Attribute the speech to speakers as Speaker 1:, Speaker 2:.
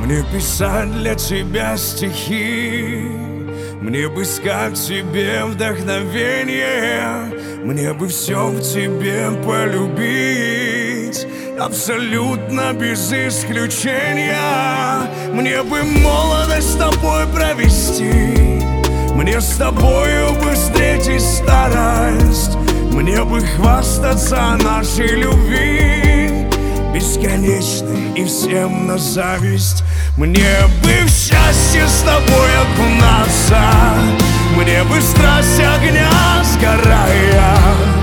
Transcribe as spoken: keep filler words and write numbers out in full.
Speaker 1: Мне писать для тебя стихи, мне бы искать в тебе вдохновение, мне бы все в тебе полюбить, абсолютно без исключения. Мне бы молодость с тобой провести, мне с тобою бы встретить старость, мне бы хвастаться нашей любви бесконечной и всем на зависть. Мне бы в счастье с тобой окунаться, мне бы страсть огня сгорая